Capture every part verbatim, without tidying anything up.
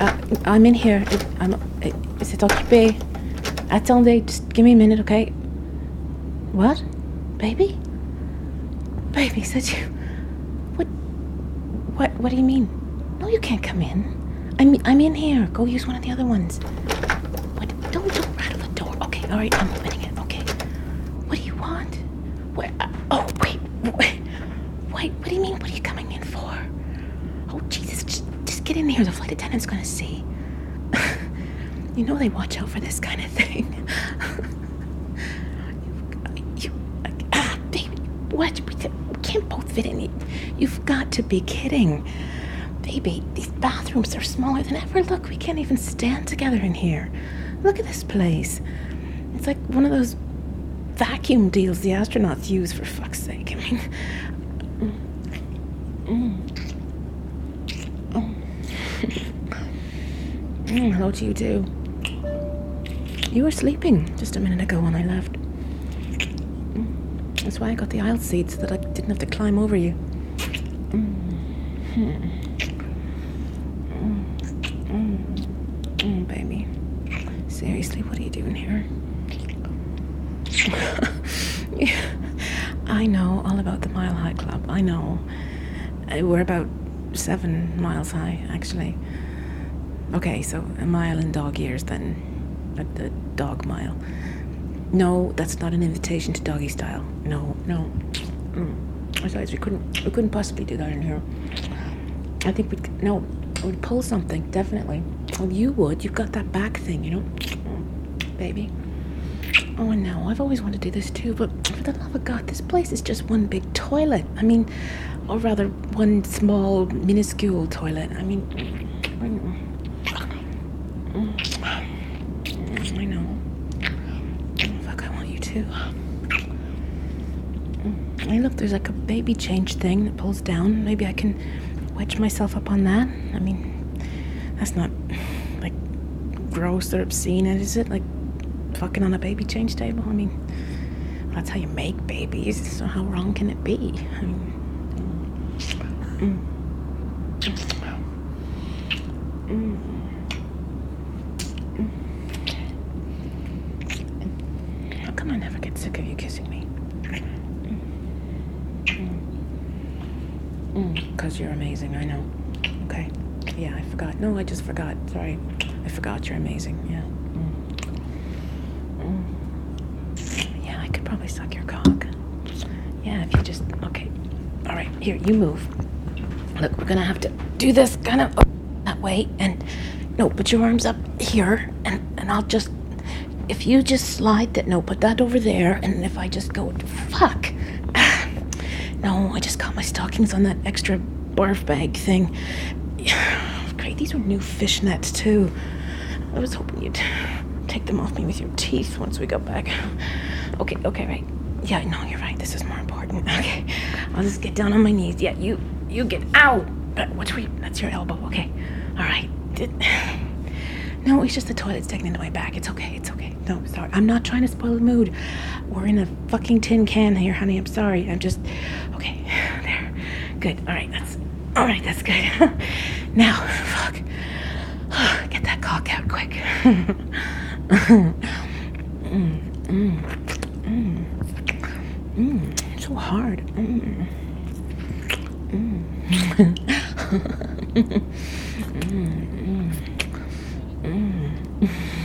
Uh, I'm in here. It, I'm, it, is it occupé? Attendez, just give me a minute, okay? What? Baby? Baby, said you... What? What What do you mean? No, you can't come in. I'm, I'm in here. Go use one of the other ones. What? Don't, don't rattle the door. Okay, all right, I'm opening it. Okay. What do you want? Where? Uh, oh, wait, wait. Wait, what do you mean? What are you coming in for? Oh, Jesus, just, just get in here. The flight attendant's gonna see. You know they watch out for this kind of thing. you, you, ah, baby, what? We can't both fit in. You, you've got to be kidding. Baby, these bathrooms are smaller than ever. Look, we can't even stand together in here. Look at this place. It's like one of those vacuum deals the astronauts use, for fuck's sake. I mean... Mm. Mm. Mm, hello to you too. You were sleeping just a minute ago when I left. Mm. That's why I got the aisle seat, so that I didn't have to climb over you. Mm. Mm. Mm. Mm, baby. Seriously, what are you doing here? Yeah. I know all about the Mile High Club. I know. Uh, we're about seven miles high, actually. Okay, so a mile in dog years, then. A, a dog mile. No, that's not an invitation to doggy style. No, no. Mm. Besides, we couldn't, we couldn't possibly do that in here. I think we'd, no, we'd pull something, definitely. Well, you would. You've got that back thing, you know? Mm. Baby. Oh, no, I've always wanted to do this too, but for the love of God, this place is just one big toilet. I mean, or rather, one small, minuscule toilet. I mean, I know. I know. Oh, fuck, I want you too. Hey, look, there's like a baby change thing that pulls down. Maybe I can wedge myself up on that. I mean, that's not, like, gross or obscene, is it? Like, fucking on a baby change table? I mean, that's how you make babies, so how wrong can it be? I mean, mm. Mm. Mm. How come I never get sick of you kissing me? Because you're amazing, I know. Okay. Yeah, I forgot. No, I just forgot. Sorry. I forgot you're amazing. Yeah. Yeah, I could probably suck your cock. Yeah, if you just... Okay. All right, here, you move. Look, we're gonna have to do this kind of that way, and... No, put your arms up here, and, and I'll just... If you just slide that... No, put that over there, and if I just go... Fuck! No, I just got my stockings on that extra barf bag thing. Great, these are new fishnets, too. I was hoping you'd... take them off me with your teeth once we got back. Okay, okay, right. Yeah, no, you're right. This is more important. Okay, I'll just get down on my knees. Yeah, you, you get out. What's where? That's your elbow. Okay, all right. Did, no, it's just the toilet's taken into my back. It's okay. It's okay. No, sorry. I'm not trying to spoil the mood. We're in a fucking tin can here, honey. I'm sorry. I'm just okay. There. Good. All right. That's all right. That's good. Now, fuck. Get that cock out quick. mm, mm, mm, mm, so hard. Mm, mm. mm, mm,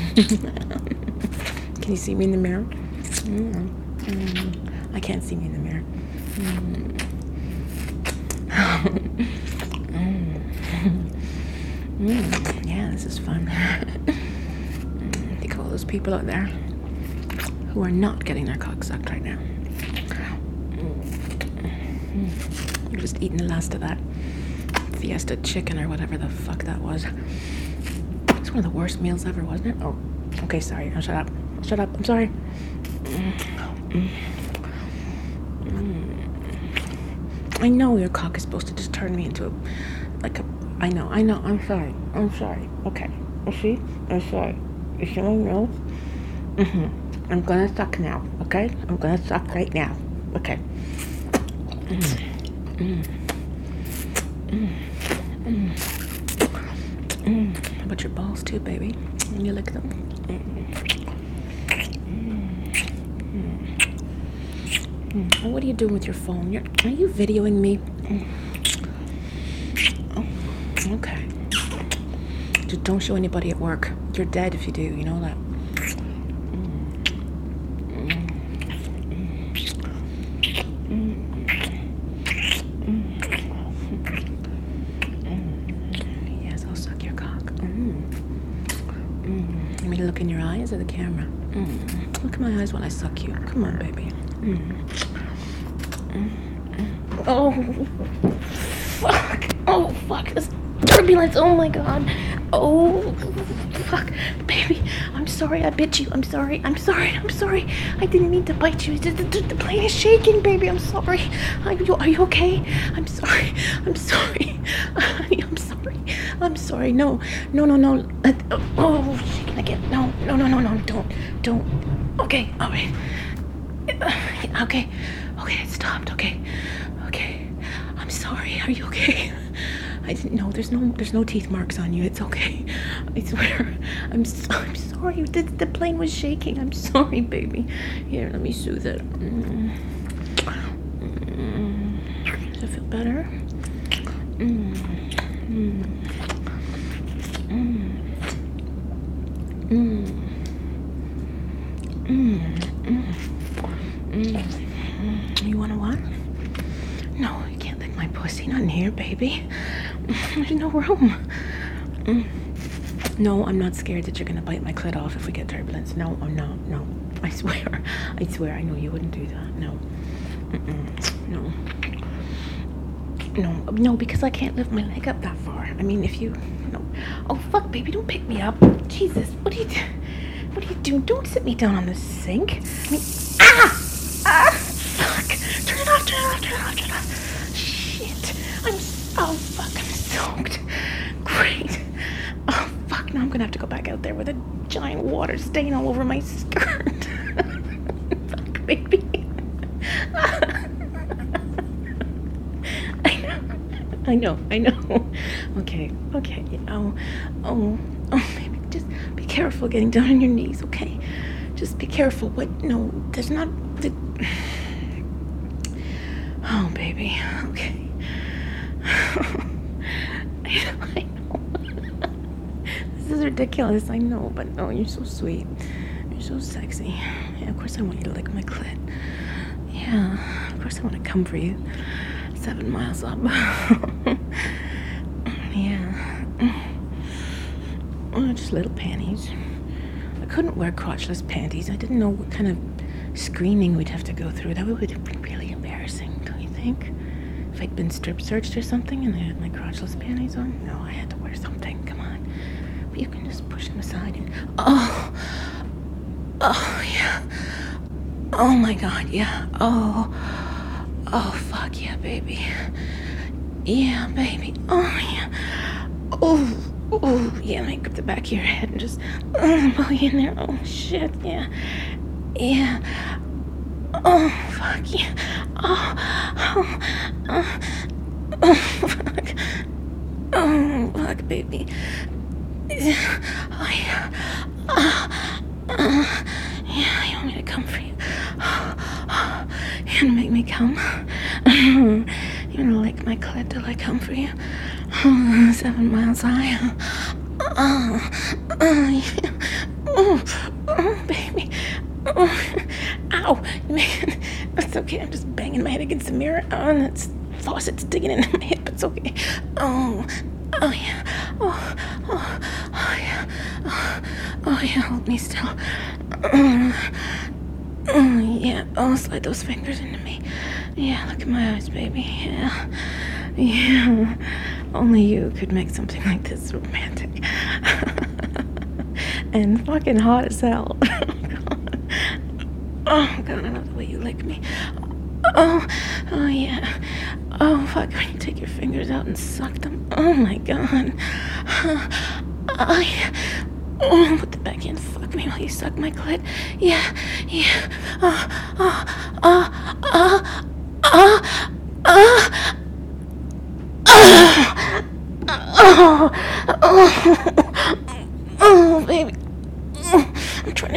mm. Can you see me in the mirror? Mm, mm. I can't see me in the mirror. Mm. mm. Mm. Yeah, this is fun. Think of all those people out there who are not getting their cock sucked right now. You're just eating the last of that Fiesta chicken or whatever the fuck that was. It's one of the worst meals ever, wasn't it? Oh, okay, sorry. I'll shut up. I'll shut up. I'm sorry. I know your cock is supposed to just turn me into a, like a, I know, I know, I'm sorry. I'm sorry. Okay. You see? I'm sorry. You see my nose? Mm-hmm. I'm gonna suck now, okay? I'm gonna suck right now. Okay. Mm. Mm. Mm. Mm. Mm. But about your balls too, baby. When you lick them. Mm. What are you doing with your phone? You're, are you videoing me? Oh, okay. Just don't show anybody at work. You're dead if you do. You know that. Yes, I'll suck your cock. Mm. Mm. You mean to look in your eyes or the camera? Mm. Look in my eyes while I suck you. Come on, baby. Mm. Mm. Oh, fuck. Oh, fuck. This turbulence. Oh, my God. Oh, fuck. Baby, I'm sorry I bit you. I'm sorry. I'm sorry. I'm sorry. I didn't mean to bite you. The, the, the plane is shaking, baby. I'm sorry. Are you, are you okay? I'm sorry. I'm sorry. I'm sorry. I'm sorry. No. No, no, no. Uh, oh, shaking again. No, no, no, no, no. Don't. Don't. Okay. All right. Uh, okay. Okay, it stopped. Okay. Okay. I'm sorry. Are you okay? I didn't know. There's no there's no teeth marks on you. It's okay. I swear. I'm so, I'm sorry. The, the plane was shaking. I'm sorry, baby. Here, let me soothe it. Mm. Mm. Does it feel better? Mm. Mm. Mm. Mm. Mm. Mm. Mm. You wanna what? No, you can't lick my pussy. Not in here, baby. There's no room. Mm. No, I'm not scared that you're gonna bite my clit off if we get turbulence. No, I'm not. No, I swear. I swear. I know you wouldn't do that. No. Mm-mm. No. No. No, because I can't lift my leg up that far. I mean, if you. No. Oh fuck, baby! Don't pick me up. Jesus, what are you? Do- what are you doing? Don't sit me down on the sink. I mean, ah! Ah! Fuck! Turn it off! Turn it off! Turn it off! Turn it off! Shit! I'm. Oh fuck! I'm soaked. Great. Oh fuck! Now I'm gonna have to go back out there with a giant water stain all over my skirt. Fuck, baby. I know. I know. I know. Okay. Okay. Oh. Oh. Oh, baby. Just be careful getting down on your knees. Okay. Just be careful. What? No. There's not. The... Oh, baby. Okay. I know, I know. This is ridiculous, I know, but no, you're so sweet. You're so sexy. Yeah, of course I want you to lick my clit. Yeah, of course I want to come for you. Seven miles up. Yeah. Oh, just little panties. I couldn't wear crotchless panties. I didn't know what kind of screening we'd have to go through. That would have been really embarrassing, don't you think? If I'd been strip searched or something and I had my crotchless panties on? No, I had to wear something. Come on. But you can just push them aside and... Oh! Oh, yeah. Oh, my God, yeah. Oh. Oh, fuck, yeah, baby. Yeah, baby. Oh, yeah. Oh, oh, yeah, make up the back of your head and just... Oh, pull you in there. Oh, shit, yeah. Yeah. Oh, fuck, yeah. Oh, oh, oh, oh, fuck. Oh, fuck, baby. Oh, yeah. Oh, oh, yeah, you want me to come for you? Oh, you gonna make me come? You gonna lick my clit till I come for you? Oh, seven miles high. Oh, oh, yeah. Oh, oh, baby. Oh, ow, man. It's okay. I'm just banging my head against the mirror. Oh, and it's faucet's digging into my hip. It's okay. Oh, oh yeah. Oh, oh, oh yeah. Oh, oh yeah. Hold me still. Oh, oh yeah. Oh, slide those fingers into me. Yeah. Look at my eyes, baby. Yeah. Yeah. Only you could make something like this romantic and fucking hot as hell. Oh, God, I love the way you lick me. Oh, oh, yeah. Oh, fuck, when you take your fingers out and suck them. Oh, my God. Oh, yeah. Oh, put the back in. Fuck me while you suck my clit. Yeah, yeah. Oh, oh, oh, oh, oh, oh. Oh, oh, oh,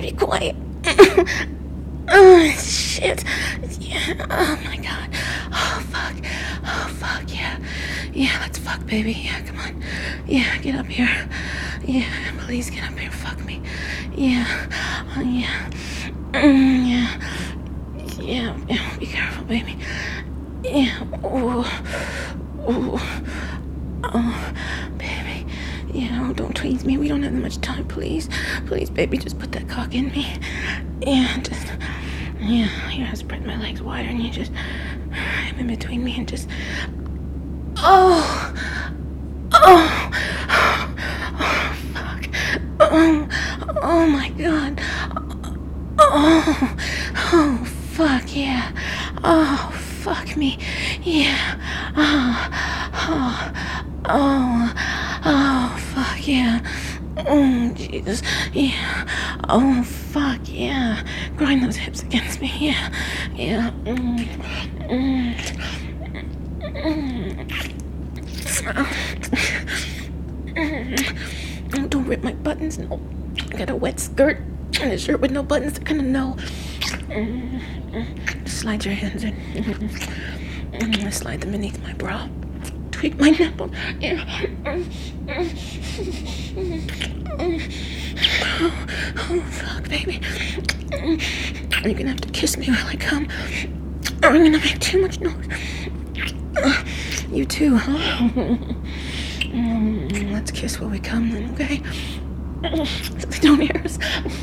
be quiet. Oh, shit. Yeah. Oh, my God. Oh, fuck. Oh, fuck, yeah. Yeah, let's fuck, baby. Yeah, come on. Yeah, get up here. Yeah, please get up here. Fuck me. Yeah. Oh, yeah. Mm, yeah. Yeah, yeah. Be careful, baby. Yeah. Oh. Oh. Oh, baby. Yeah, oh, don't tease me. We don't have that much time, please. Please, baby, just put that cock in me. Yeah, just... Yeah, here, I spread my legs wider and you just... I'm in between me and just... Oh! Oh! Oh, fuck. Oh, oh my God. Oh, oh, fuck, yeah. Oh, fuck me. Yeah. Oh, oh, oh, oh, fuck, yeah. Oh, Jesus. Yeah. Oh, fuck, yeah. Grind those hips against me. Yeah. Yeah. Mm. Mm. Mm. Don't rip my buttons. No. I got a wet skirt and a shirt with no buttons. They're gonna know. Mm. Slide your hands in. Mm. Slide them beneath my bra. Tweak my nipple. Yeah. Oh, oh, fuck, baby. You're gonna have to kiss me while I come, or I'm gonna make too much noise. You too, huh? Let's kiss while we come then, okay? So they don't hear us.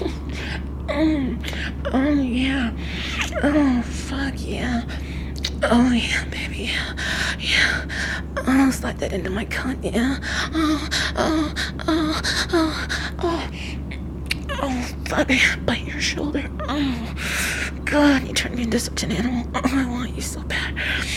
Oh, yeah. Oh, fuck, yeah. Oh, yeah, baby, yeah, yeah. Oh, slide that into my cunt, yeah. Oh, oh, oh, oh, oh. Oh, fuck, bite your shoulder. Oh, God, you turned me into such an animal. Oh, I want you so bad.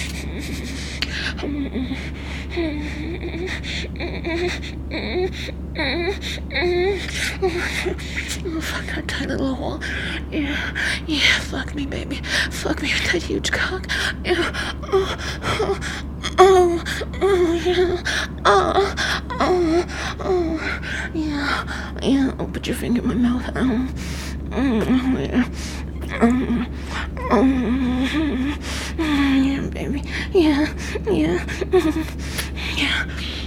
Oh, fuck that tiny little hole. Yeah, yeah, fuck me, baby. Fuck me with that huge cock. Yeah. Oh, oh, oh, oh, yeah. Oh, oh, oh, yeah, yeah. Oh, put your finger in my mouth. Oh, oh, yeah. Um, um, yeah, baby. Yeah, yeah, yeah,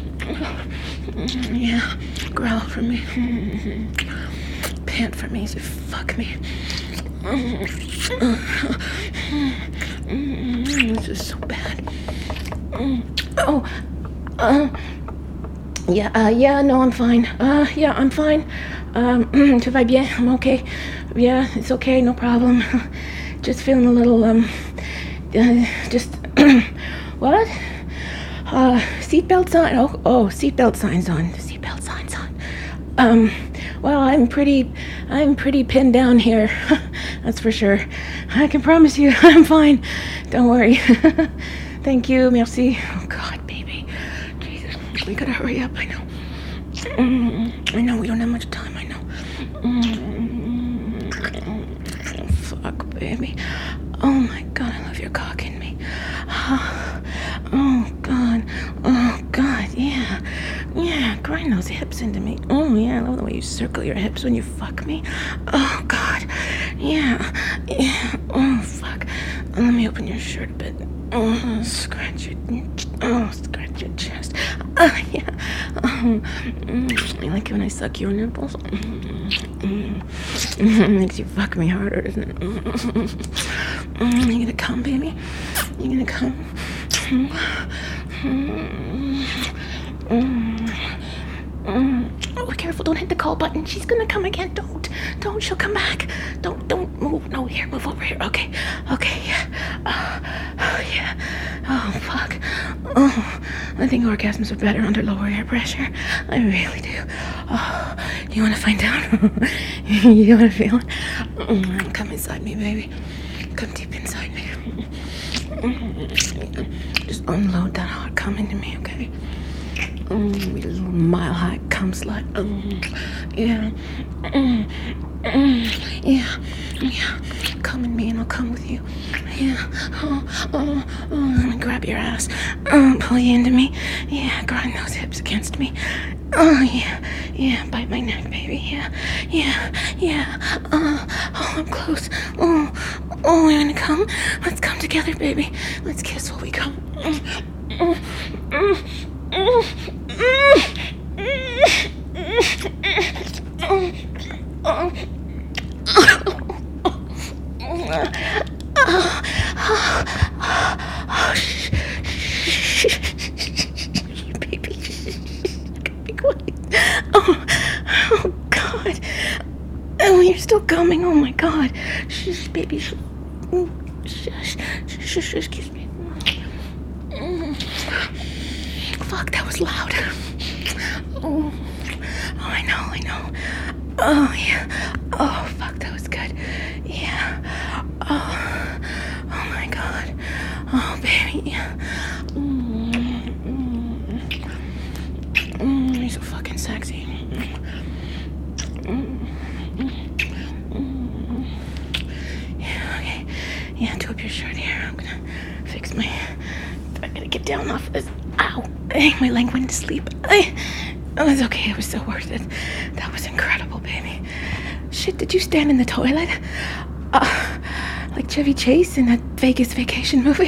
yeah. Growl for me. Pant for me as you fuck me. This is so bad. Oh, uh, yeah, uh, yeah, no, I'm fine. Uh, yeah, I'm fine. Um, tout va bien, I'm okay. Yeah, it's okay, no problem. Just feeling a little, um, uh, just, what? Uh, seatbelt sign, oh, oh, seatbelt signs on, seatbelt signs on. Um, well, I'm pretty, I'm pretty pinned down here, that's for sure. I can promise you, I'm fine, don't worry. Thank you, merci. Oh, God, baby. Jesus, we gotta hurry up, I know. Mm, I know, we don't have much time, I know. Mm, oh, fuck, baby. Oh, my God, I love your cock in me. Oh, God. Oh, God, yeah. Yeah, grind those hips into me. Oh, yeah, I love the way you circle your hips when you fuck me. Oh, God. Yeah. Yeah. Oh, fuck. Let me open your shirt a bit. Oh, scratch your... Oh, scratch your chest. Oh, yeah. Um, mm, you like it when I suck your nipples? Mm, mm, makes you fuck me harder, doesn't it? Mm, you gonna come, baby? You gonna come? Mm, mm, mm, mm. Oh, be careful! Don't hit the call button. She's gonna come again. Don't, don't. She'll come back. Don't, don't move. No, here, move over here. Okay, okay, yeah. Oh, oh yeah. Oh fuck. Oh, I think orgasms are better under lower air pressure. I really do. Oh, do you want to find out? You want to feel it? Mm, come inside me, baby. Come deep inside me. Just unload that hot cum into me, okay? Mm, be a little mile high cum slut. Mm, yeah. Mm, mm, yeah. Yeah. Come in me and I'll come with you. Yeah. Oh, oh, oh. Let me grab your ass. Um, pull you into me. Yeah. Grind those hips against me. Oh, yeah, yeah, bite my neck, baby, yeah, yeah, yeah, uh, oh, I'm close, oh, oh, we're gonna come, let's come together, baby, let's kiss while we come, mm, mm, mm, mm, mm, mm, oh, shh, baby, be quiet. Oh, oh, God. Oh, you're still coming. Oh, my God. Shush, baby. Shush, shush, shush, shush, kiss me. Fuck, that was loud. Oh, oh, I know, I know. Oh, yeah. Oh, fuck, that was good. Yeah. Oh, oh, my God. Oh, baby. Mm, mm, mm, you're so fucking sexy. Mm, mm, mm. Yeah, okay. Yeah, do up your shirt here. I'm gonna fix my... I gotta get down off this. Ow. Hey, my leg went to sleep. I, oh, it's okay. It was so worth it. That was incredible, baby. Shit, did you stand in the toilet? Uh, like Chevy Chase in that Vegas vacation movie?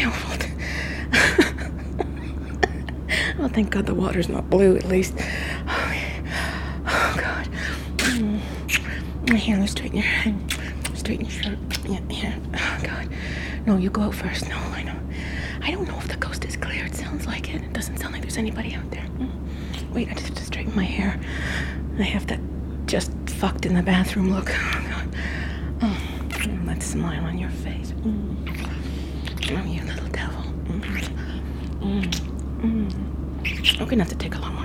Oh, thank God the water's not blue, at least. Oh, oh God. Mm. Here, let's straighten your head. Straighten your shirt. Yeah, here. Oh, God. No, you go out first. No, I know. I don't know if the coast is clear. It sounds like it. It doesn't sound like there's anybody out there. Mm. Wait, I just have to straighten my hair. I have that just fucked in the bathroom look. Oh, God. Oh, that smile on your face. Mm. Oh, you little devil. Mm. Mm. Mm. We're gonna have to take a lot more